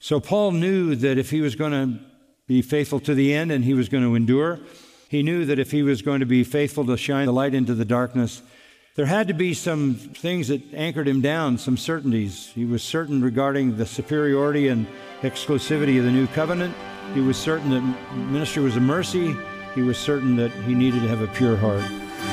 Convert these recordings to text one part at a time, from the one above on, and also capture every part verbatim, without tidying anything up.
So Paul knew that if he was going to be faithful to the end and he was going to endure, he knew that if he was going to be faithful to shine the light into the darkness, there had to be some things that anchored him down, some certainties. He was certain regarding the superiority and exclusivity of the new covenant. He was certain that ministry was a mercy. He was certain that he needed to have a pure heart.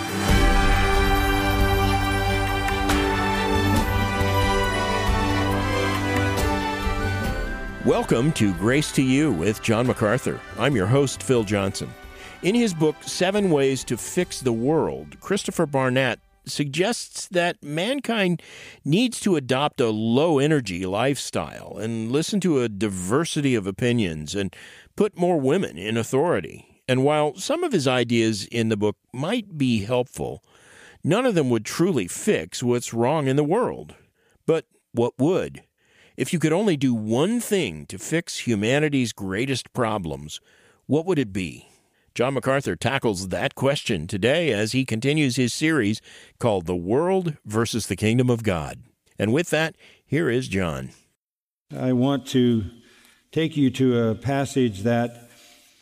Welcome to Grace to You with John MacArthur. I'm your host, Phil Johnson. In his book, Seven Ways to Fix the World, Christopher Barnett suggests that mankind needs to adopt a low-energy lifestyle and listen to a diversity of opinions and put more women in authority. And while some of his ideas in the book might be helpful, none of them would truly fix what's wrong in the world. But what would? If you could only do one thing to fix humanity's greatest problems, what would it be? John MacArthur tackles that question today as he continues his series called The World versus the Kingdom of God. And with that, here is John. I want to take you to a passage that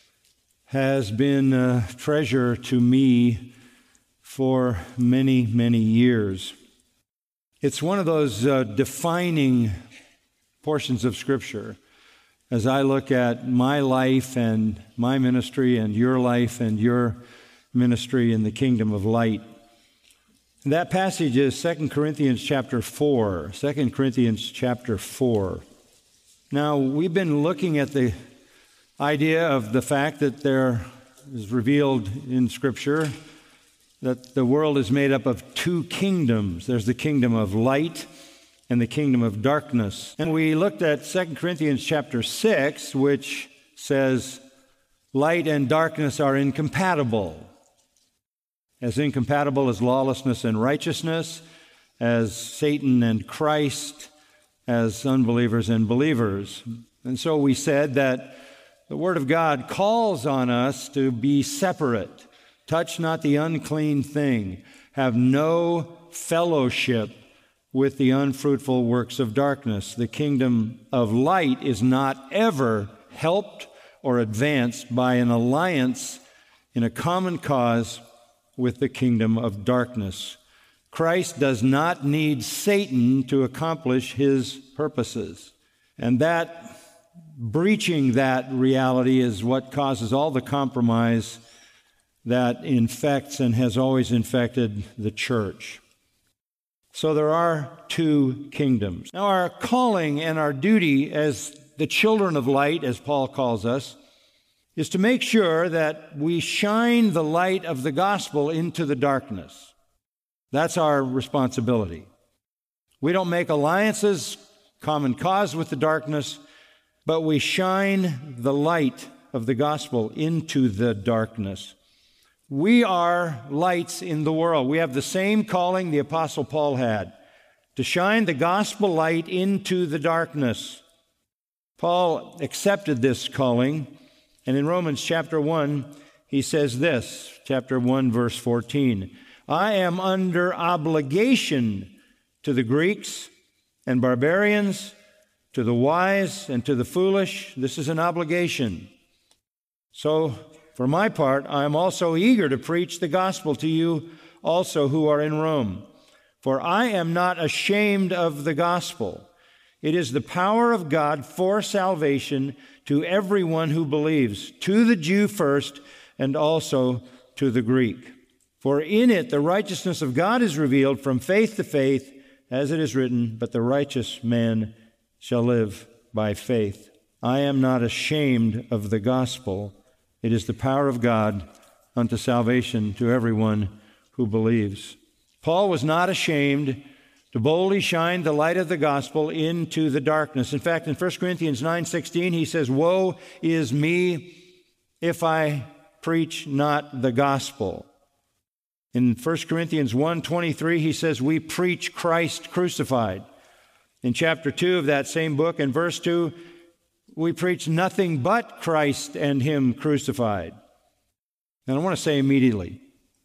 has been a treasure to me for many, many years. It's one of those uh, defining portions of Scripture as I look at my life and my ministry and your life and your ministry in the kingdom of light. And that passage is Second Corinthians chapter four. Second Corinthians chapter four. Now, we've been looking at the idea of the fact that there is revealed in Scripture that the world is made up of two kingdoms. There's the kingdom of light and the kingdom of darkness. And we looked at Second Corinthians chapter six, which says, light and darkness are incompatible. As incompatible as lawlessness and righteousness, as Satan and Christ, as unbelievers and believers. And so we said that the Word of God calls on us to be separate. Touch not the unclean thing. Have no fellowship with the unfruitful works of darkness. The kingdom of light is not ever helped or advanced by an alliance in a common cause with the kingdom of darkness. Christ does not need Satan to accomplish his purposes. And that, breaching that reality is what causes all the compromise that infects and has always infected the church. So there are two kingdoms. Now, our calling and our duty as the children of light, as Paul calls us, is to make sure that we shine the light of the gospel into the darkness. That's our responsibility. We don't make alliances, common cause with the darkness, but we shine the light of the gospel into the darkness. We are lights in the world. We have the same calling the Apostle Paul had, to shine the gospel light into the darkness. Paul accepted this calling, and in Romans chapter one, he says this, chapter one, verse fourteen, I am under obligation to the Greeks and barbarians, to the wise and to the foolish. This is an obligation. So, for my part, I am also eager to preach the gospel to you also who are in Rome. For I am not ashamed of the gospel. It is the power of God for salvation to everyone who believes, to the Jew first and also to the Greek. For in it the righteousness of God is revealed from faith to faith, as it is written, but the righteous man shall live by faith. I am not ashamed of the gospel. It is the power of God unto salvation to everyone who believes. Paul was not ashamed to boldly shine the light of the gospel into the darkness. In fact, in First Corinthians nine sixteen, he says, woe is me if I preach not the gospel. In First Corinthians one twenty-three, he says, we preach Christ crucified. In chapter two of that same book, in verse two, we preach nothing but Christ and Him crucified. And I want to say immediately,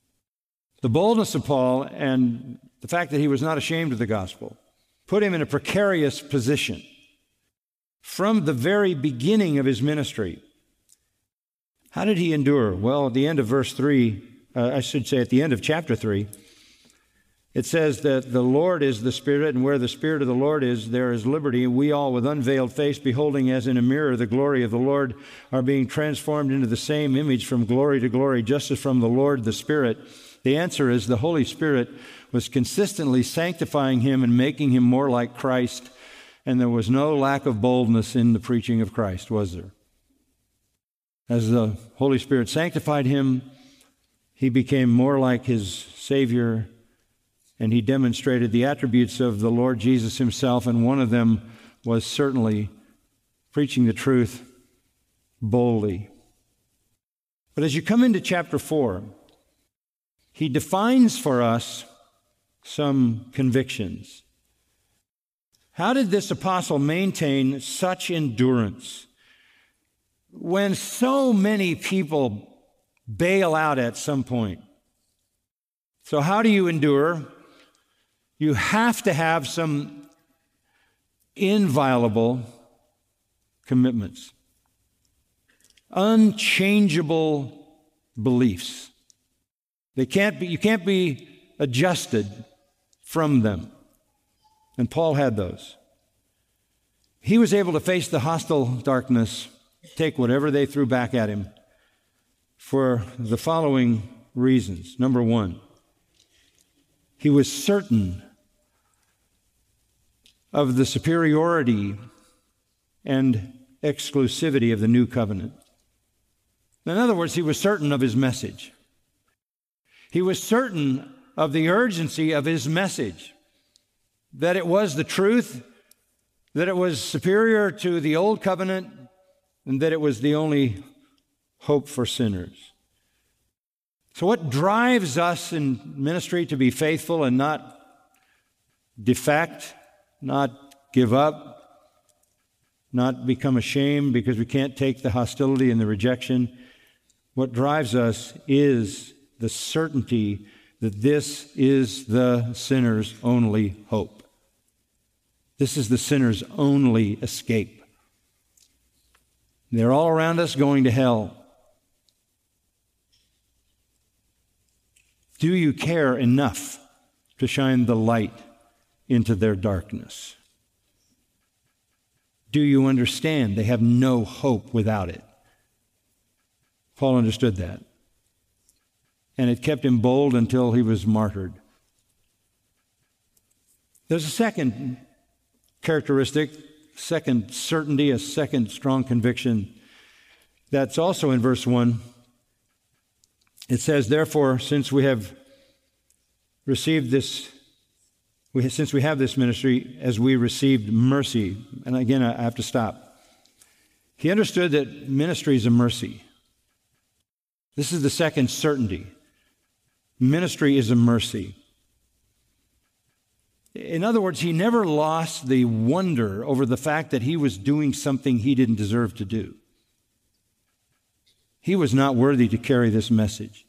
the boldness of Paul and the fact that he was not ashamed of the gospel put him in a precarious position. from the very beginning of his ministry. How did he endure? Well, at the end of verse three, uh, I should say at the end of chapter three, it says that the Lord is the Spirit, and where the Spirit of the Lord is, there is liberty. And we all, with unveiled face, beholding as in a mirror the glory of the Lord, are being transformed into the same image from glory to glory, just as from the Lord the Spirit. The answer is the Holy Spirit was consistently sanctifying him and making him more like Christ, and there was no lack of boldness in the preaching of Christ, was there? As the Holy Spirit sanctified him, he became more like his Savior, and he demonstrated the attributes of the Lord Jesus himself, and one of them was certainly preaching the truth boldly. But as you come into chapter four, he defines for us some convictions. How did this apostle maintain such endurance when so many people bail out at some point? So how do you endure? You have to have some inviolable commitments, unchangeable beliefs. They can't be, you can't be adjusted from them. And Paul had those. He was able to face the hostile darkness, take whatever they threw back at him, for the following reasons. Number one, he was certain of the superiority and exclusivity of the new covenant. In other words, he was certain of his message. He was certain of the urgency of his message, that it was the truth, that it was superior to the old covenant, and that it was the only hope for sinners. So what drives us in ministry to be faithful and not defect, not give up, not become ashamed because we can't take the hostility and the rejection? What drives us is the certainty that this is the sinner's only hope. This is the sinner's only escape. They're all around us going to hell. Do you care enough to shine the light into their darkness? Do you understand they have no hope without it? Paul understood that. And it kept him bold until he was martyred. There's a second characteristic, second certainty, a second strong conviction that's also in verse one. It says, therefore, since we have received this, we, since we have this ministry, as we received mercy. And again, I have to stop. He understood that ministry is a mercy. This is the second certainty. Ministry is a mercy. In other words, he never lost the wonder over the fact that he was doing something he didn't deserve to do. He was not worthy to carry this message.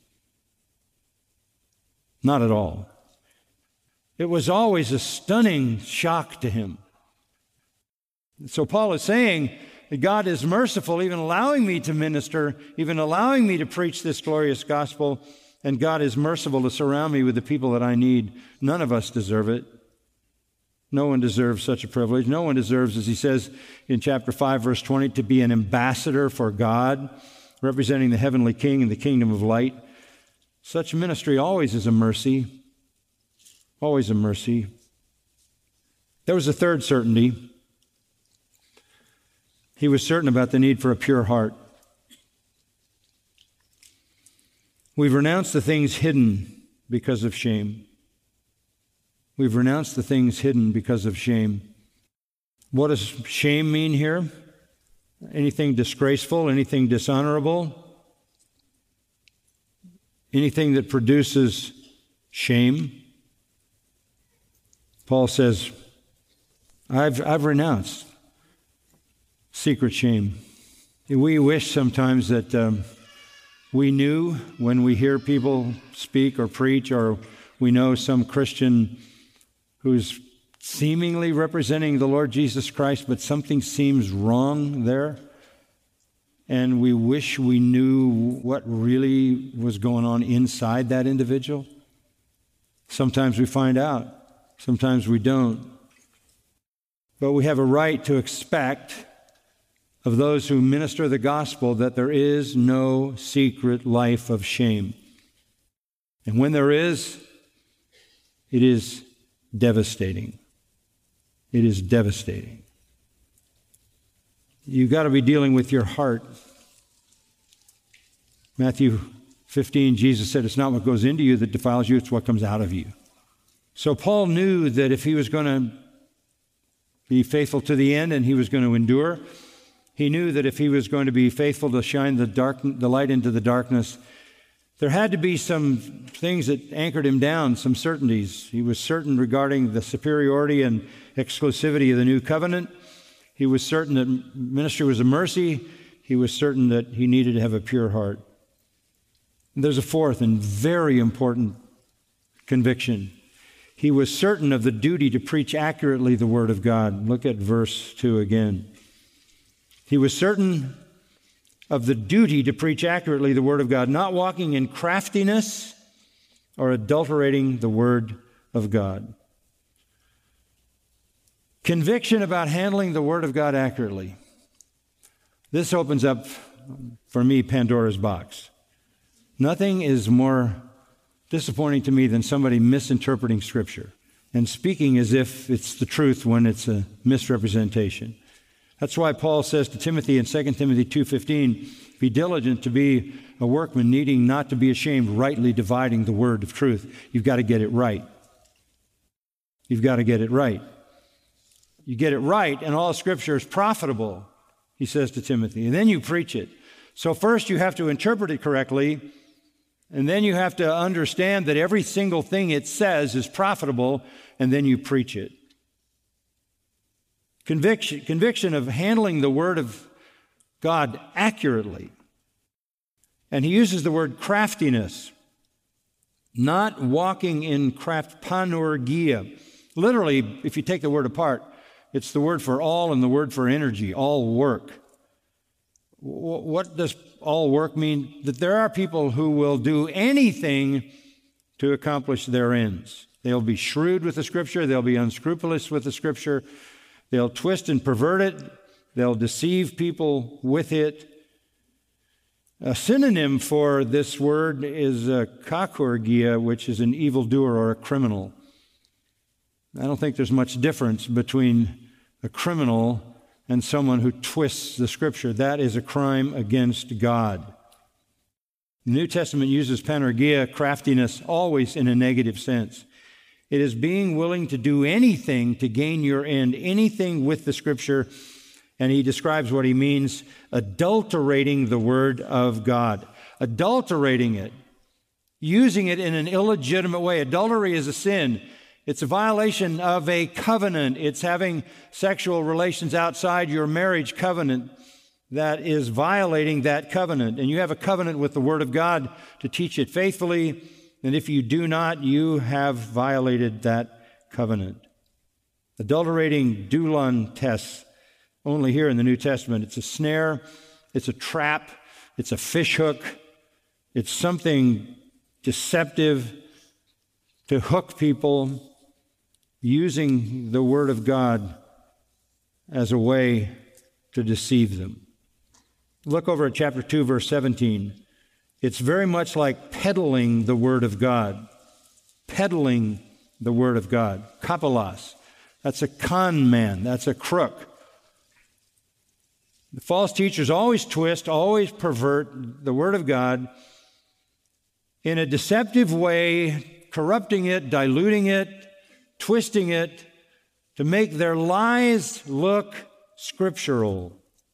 Not at all. It was always a stunning shock to him. So Paul is saying that God is merciful, even allowing me to minister, even allowing me to preach this glorious gospel, and God is merciful to surround me with the people that I need. None of us deserve it. No one deserves such a privilege. No one deserves, as he says in chapter five, verse twenty, to be an ambassador for God, representing the heavenly King in the kingdom of light. Such ministry always is a mercy. Always a mercy. There was a third certainty. He was certain about the need for a pure heart. We've renounced the things hidden because of shame. We've renounced the things hidden because of shame. What does shame mean here? Anything disgraceful, anything dishonorable, anything that produces shame. Paul says, I've, I've renounced secret shame. We wish sometimes that um, we knew when we hear people speak or preach, or we know some Christian who's seemingly representing the Lord Jesus Christ, but something seems wrong there, and we wish we knew what really was going on inside that individual? Sometimes we find out, sometimes we don't. But we have a right to expect of those who minister the gospel that there is no secret life of shame. And when there is, it is devastating. It is devastating. You've got to be dealing with your heart. Matthew fifteen, Jesus said, it's not what goes into you that defiles you, it's what comes out of you. So Paul knew that if he was going to be faithful to the end and he was going to endure, he knew that if he was going to be faithful to shine the dark, the light into the darkness, there had to be some things that anchored him down, some certainties. He was certain regarding the superiority and exclusivity of the new covenant. He was certain that ministry was a mercy. He was certain that he needed to have a pure heart. And there's a fourth and very important conviction. He was certain of the duty to preach accurately the Word of God. Look at verse two again. He was certain of the duty to preach accurately the Word of God, not walking in craftiness or adulterating the Word of God. Conviction about handling the Word of God accurately. This opens up, for me, Pandora's box. Nothing is more disappointing to me than somebody misinterpreting Scripture and speaking as if it's the truth when it's a misrepresentation. That's why Paul says to Timothy in Second Timothy two fifteen, be diligent to be a workman, needing not to be ashamed, rightly dividing the word of truth. You've got to get it right. You've got to get it right. You get it right, and all Scripture is profitable, he says to Timothy, and then you preach it. So first you have to interpret it correctly, and then you have to understand that every single thing it says is profitable, and then you preach it. Conviction, conviction of handling the Word of God accurately. And he uses the word craftiness, not walking in craft, panorgia. Literally, if you take the word apart, it's the word for all and the word for energy, all work. What does all work mean? That there are people who will do anything to accomplish their ends. They'll be shrewd with the Scripture. They'll be unscrupulous with the Scripture. They'll twist and pervert it. They'll deceive people with it. A synonym for this word is a kakurgia, which is an evildoer or a criminal. I don't think there's much difference between a criminal and someone who twists the Scripture. That is a crime against God. The New Testament uses panorgia, craftiness, always in a negative sense. It is being willing to do anything to gain your end, anything with the Scripture. And he describes what he means, adulterating the Word of God. Adulterating it, using it in an illegitimate way. Adultery is a sin. It's a violation of a covenant. It's having sexual relations outside your marriage covenant that is violating that covenant. And you have a covenant with the Word of God to teach it faithfully. And if you do not, you have violated that covenant. Adulterating doulan tests, only here in the New Testament. It's a snare, it's a trap, it's a fishhook, it's something deceptive to hook people, using the Word of God as a way to deceive them. Look over at chapter two, verse seventeen. It's very much like peddling the Word of God. Peddling the Word of God. Kapalas. That's a con man. That's a crook. The false teachers always twist, always pervert the Word of God in a deceptive way, corrupting it, diluting it, twisting it to make their lies look scriptural.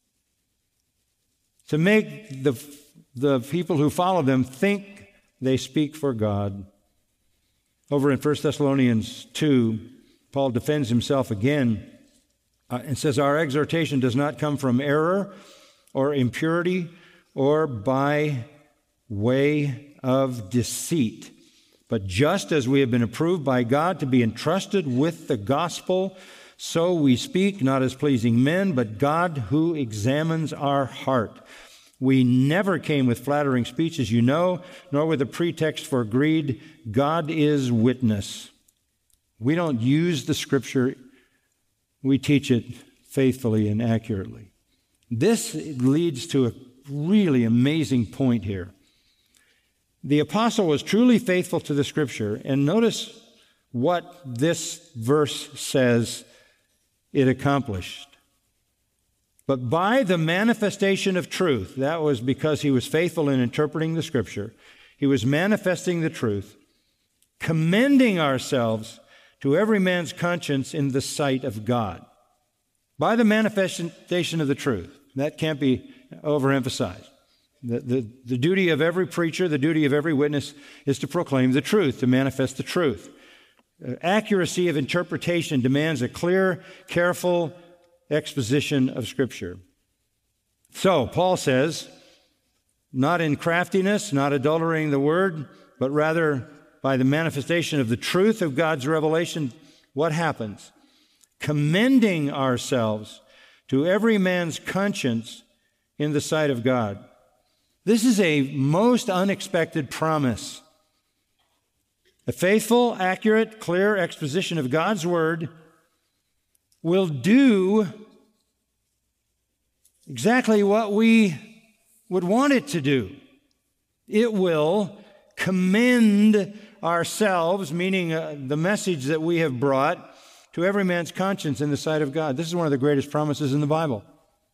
To make the The people who follow them think they speak for God. Over in First Thessalonians two, Paul defends himself again uh, and says, our exhortation does not come from error or impurity or by way of deceit, But just as we have been approved by God to be entrusted with the gospel, so we speak, not as pleasing men, but God who examines our heart. We never came with flattering speech, as you know, nor with a pretext for greed. God is witness. We don't use the Scripture. We teach it faithfully and accurately. This leads to a really amazing point here. The apostle was truly faithful to the Scripture, and notice what this verse says it accomplished. But by the manifestation of truth, that was because he was faithful in interpreting the Scripture, he was manifesting the truth, commending ourselves to every man's conscience in the sight of God. By the manifestation of the truth. That can't be overemphasized. The, the, the duty of every preacher, the duty of every witness is to proclaim the truth, to manifest the truth. Uh, accuracy of interpretation demands a clear, careful exposition of Scripture. So, Paul says, not in craftiness, not adulterating the word, but rather by the manifestation of the truth of God's revelation, what happens? Commending ourselves to every man's conscience in the sight of God. This is a most unexpected promise. A faithful, accurate, clear exposition of God's Word will do exactly what we would want it to do. It will commend ourselves, meaning uh, the message that we have brought, to every man's conscience in the sight of God. This is one of the greatest promises in the Bible.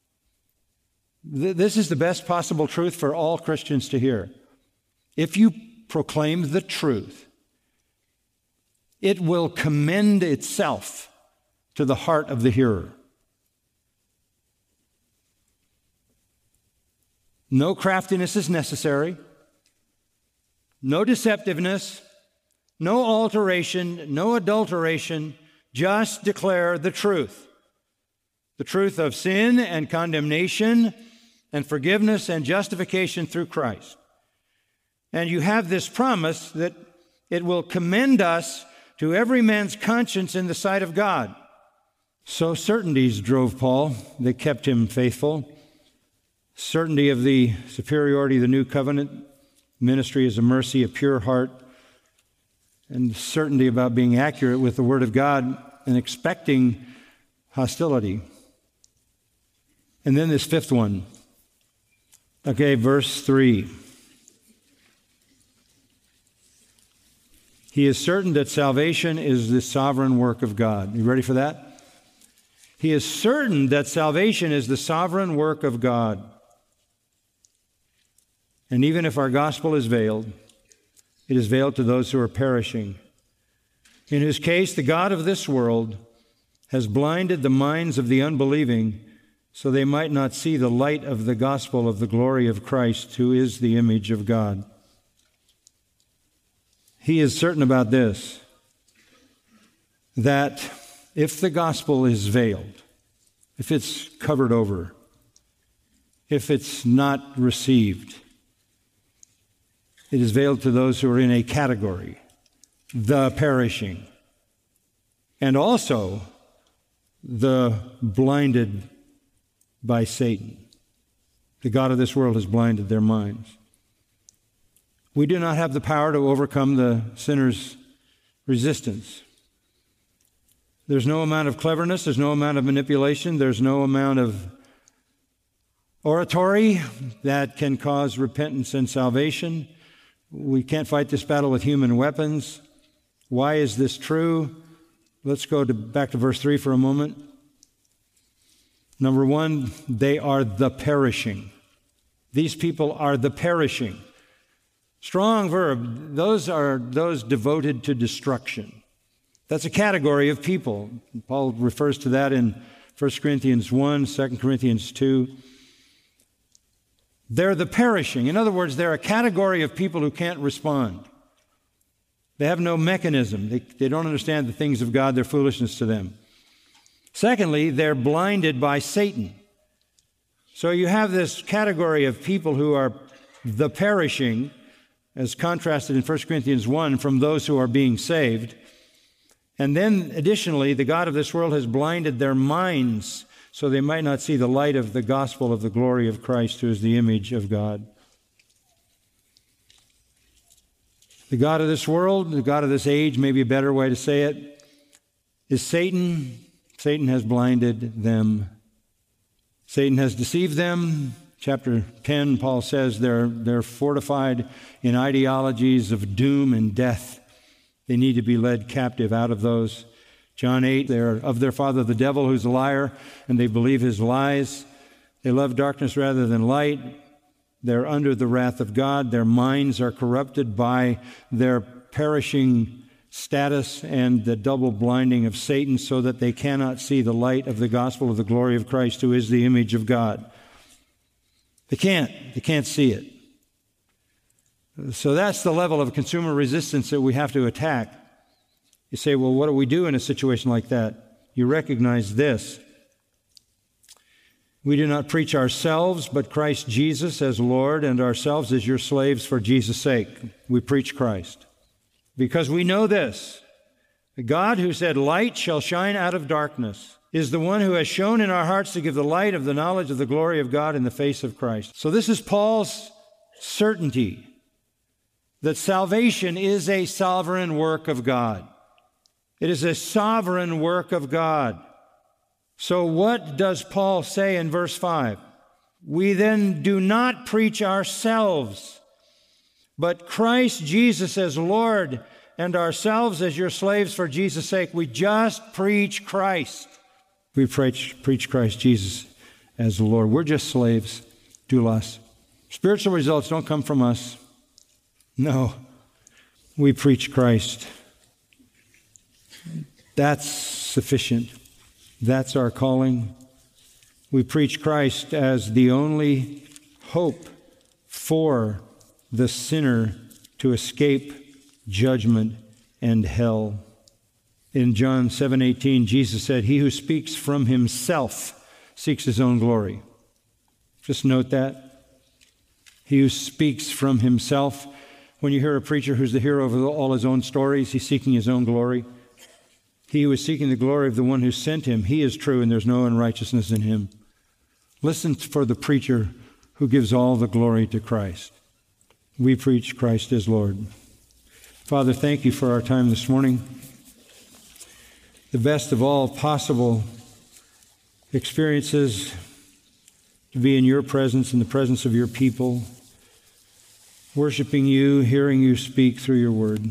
This is the best possible truth for all Christians to hear. If you proclaim the truth, it will commend itself to the heart of the hearer. No craftiness is necessary, no deceptiveness, no alteration, no adulteration. Just declare the truth. The truth of sin and condemnation and forgiveness and justification through Christ. And you have this promise that it will commend us to every man's conscience in the sight of God. So certainties drove Paul. They kept him faithful. Certainty of the superiority of the new covenant. Ministry is a mercy, a pure heart. And certainty about being accurate with the Word of God and expecting hostility. And then this fifth one. Okay, verse three. He is certain that salvation is the sovereign work of God. You ready for that? He is certain that salvation is the sovereign work of God. And even if our gospel is veiled, it is veiled to those who are perishing. In whose case, the God of this world has blinded the minds of the unbelieving so they might not see the light of the gospel of the glory of Christ, who is the image of God. He is certain about this, that if the gospel is veiled, if it's covered over, if it's not received, it is veiled to those who are in a category, the perishing, and also the blinded by Satan. The God of this world has blinded their minds. We do not have the power to overcome the sinner's resistance. There's no amount of cleverness, there's no amount of manipulation, there's no amount of oratory that can cause repentance and salvation. We can't fight this battle with human weapons. Why is this true? Let's go to, back to verse three for a moment. Number one, they are the perishing. These people are the perishing. Strong verb. Those are those devoted to destruction. That's a category of people. Paul refers to that in First Corinthians one, Second Corinthians two. They're the perishing. In other words, they're a category of people who can't respond. They have no mechanism. They, they don't understand the things of God. They're foolishness to them. Secondly, they're blinded by Satan. So you have this category of people who are the perishing, as contrasted in First Corinthians one, from those who are being saved. And then, additionally, the God of this world has blinded their minds so they might not see the light of the gospel of the glory of Christ, who is the image of God. The God of this world, the God of this age, maybe a better way to say it, is Satan. Satan has blinded them. Satan has deceived them. Chapter ten, Paul says they're, they're fortified in ideologies of doom and death. They need to be led captive out of those. John eight, they're of their father the devil, who's a liar, and they believe his lies. They love darkness rather than light. They're under the wrath of God. Their minds are corrupted by their perishing status and the double blinding of Satan, so that they cannot see the light of the gospel of the glory of Christ, who is the image of God. They can't. They can't see it. So that's the level of consumer resistance that we have to attack. You say, well, what do we do in a situation like that? You recognize this. We do not preach ourselves, but Christ Jesus as Lord, and ourselves as your slaves for Jesus' sake. We preach Christ. Because we know this, the God who said, light shall shine out of darkness, is the one who has shown in our hearts to give the light of the knowledge of the glory of God in the face of Christ. So this is Paul's certainty that salvation is a sovereign work of God. It is a sovereign work of God. So what does Paul say in verse five? We then do not preach ourselves, but Christ Jesus as Lord, and ourselves as your slaves for Jesus' sake. We just preach Christ. We preach, preach Christ Jesus as the Lord. We're just slaves, doulos. Spiritual results don't come from us. No, we preach Christ. That's sufficient. That's our calling. We preach Christ as the only hope for the sinner to escape judgment and hell. In John seven eighteen, Jesus said, he who speaks from himself seeks his own glory. Just note that. He who speaks from himself. When you hear a preacher who's the hero of all his own stories, he's seeking his own glory. He who is seeking the glory of the one who sent him, he is true, and there's no unrighteousness in him. Listen for the preacher who gives all the glory to Christ. We preach Christ as Lord. Father, thank you for our time this morning. The best of all possible experiences to be in your presence, in the presence of your people, worshiping you, hearing you speak through your word.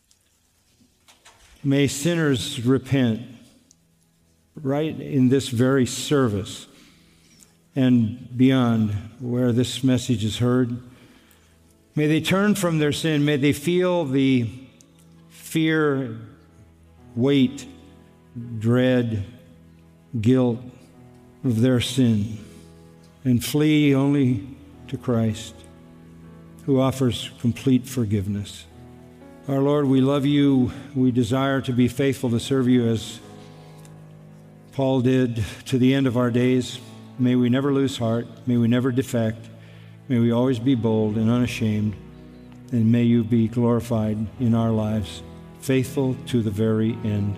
May sinners repent right in this very service and beyond where this message is heard. May they turn from their sin. May they feel the fear, weight, dread, guilt of their sin and flee only to Christ, who offers complete forgiveness. Our Lord, we love you. We desire to be faithful to serve you as Paul did to the end of our days. May we never lose heart. May we never defect. May we always be bold and unashamed. And may you be glorified in our lives, faithful to the very end.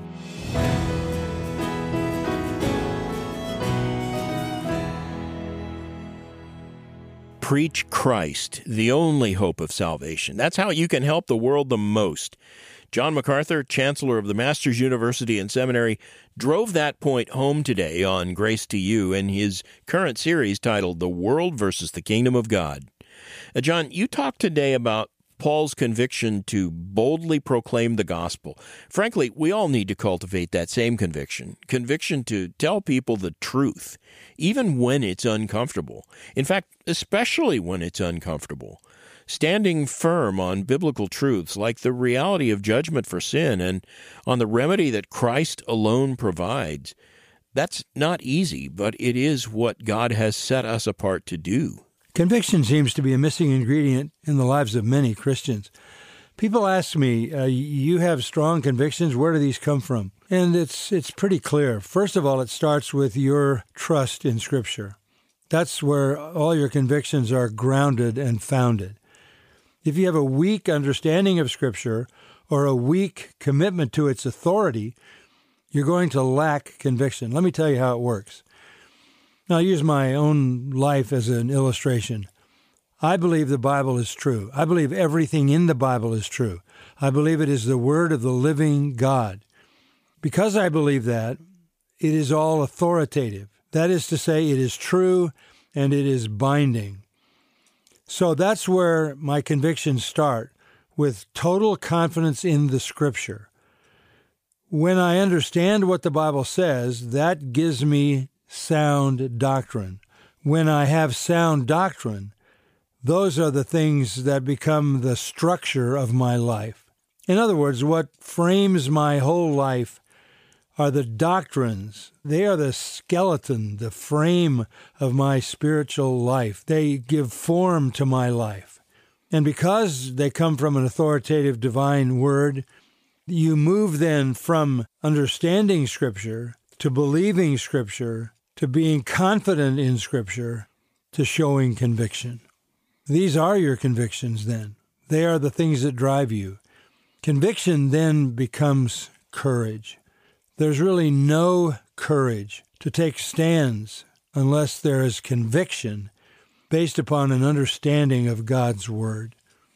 Preach Christ, the only hope of salvation. That's how you can help the world the most. John MacArthur, Chancellor of the Masters University and Seminary, drove that point home today on Grace to You in his current series titled The World versus the Kingdom of God. Uh, John, you talked today about Paul's conviction to boldly proclaim the gospel. Frankly, we all need to cultivate that same conviction, conviction to tell people the truth, even when it's uncomfortable. In fact, especially when it's uncomfortable. Standing firm on biblical truths like the reality of judgment for sin and on the remedy that Christ alone provides. That's not easy, but it is what God has set us apart to do. Conviction seems to be a missing ingredient in the lives of many Christians. People ask me, uh, you have strong convictions, where do these come from? And it's it's pretty clear. First of all, it starts with your trust in Scripture. That's where all your convictions are grounded and founded. If you have a weak understanding of Scripture or a weak commitment to its authority, you're going to lack conviction. Let me tell you how it works. Now, I'll use my own life as an illustration. I believe the Bible is true. I believe everything in the Bible is true. I believe it is the word of the living God. Because I believe that, it is all authoritative. That is to say, it is true and it is binding. So that's where my convictions start, with total confidence in the Scripture. When I understand what the Bible says, that gives me sound doctrine. When I have sound doctrine, those are the things that become the structure of my life. In other words, what frames my whole life are the doctrines. They are the skeleton, the frame of my spiritual life. They give form to my life. And because they come from an authoritative divine word, you move then from understanding Scripture to believing Scripture to being confident in Scripture to showing conviction. These are your convictions then. They are the things that drive you. Conviction then becomes courage. There's really no courage to take stands unless there is conviction based upon an understanding of God's Word.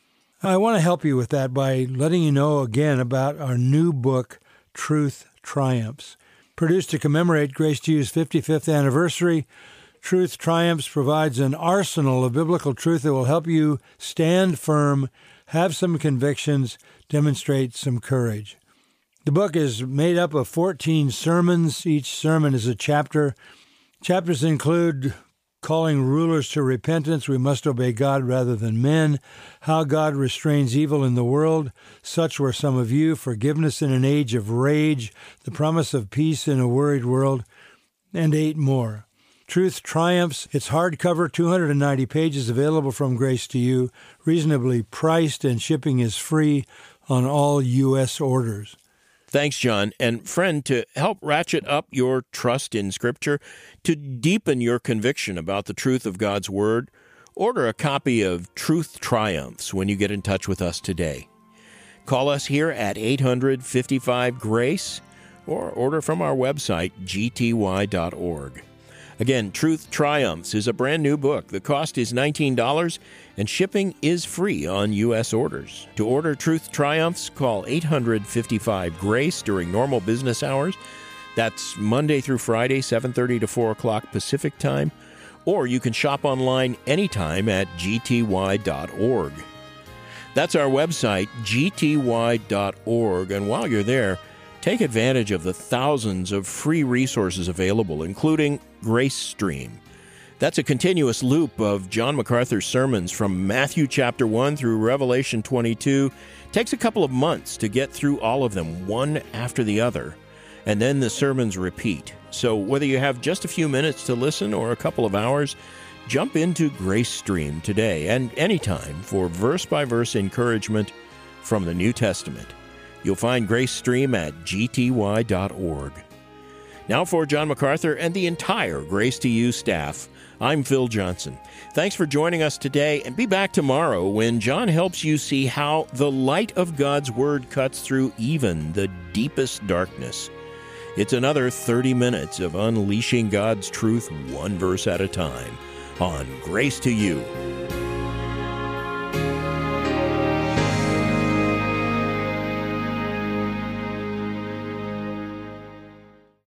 I want to help you with that by letting you know again about our new book, Truth Triumphs. Produced to commemorate Grace to You's fifty-fifth anniversary, Truth Triumphs provides an arsenal of biblical truth that will help you stand firm, have some convictions, demonstrate some courage. The book is made up of fourteen sermons. Each sermon is a chapter. Chapters include calling rulers to repentance, we must obey God rather than men, how God restrains evil in the world, such were some of you, forgiveness in an age of rage, the promise of peace in a worried world, and eight more. Truth Triumphs. It's hardcover, two hundred ninety pages, available from Grace to You, reasonably priced, and shipping is free on all U S orders. Thanks, John. And friend, to help ratchet up your trust in Scripture, to deepen your conviction about the truth of God's Word, order a copy of Truth Triumphs when you get in touch with us today. Call us here at eight hundred fifty-five GRACE or order from our website, g t y dot org. Again, Truth Triumphs is a brand new book. The cost is nineteen dollars, and shipping is free on U S orders. To order Truth Triumphs, call eight hundred fifty-five GRACE during normal business hours. That's Monday through Friday, seven thirty to four o'clock Pacific Time. Or you can shop online anytime at g t y dot org. That's our website, g t y dot org. And while you're there, take advantage of the thousands of free resources available, including Grace Stream. That's a continuous loop of John MacArthur's sermons from Matthew chapter one through Revelation twenty-two. Takes a couple of months to get through all of them, one after the other, and then the sermons repeat. So whether you have just a few minutes to listen or a couple of hours, jump into Grace Stream today and anytime for verse-by-verse encouragement from the New Testament. You'll find Grace Stream at g t y dot org. Now for John MacArthur and the entire Grace to You staff, I'm Phil Johnson. Thanks for joining us today, and be back tomorrow when John helps you see how the light of God's Word cuts through even the deepest darkness. It's another thirty minutes of unleashing God's truth one verse at a time on Grace to You.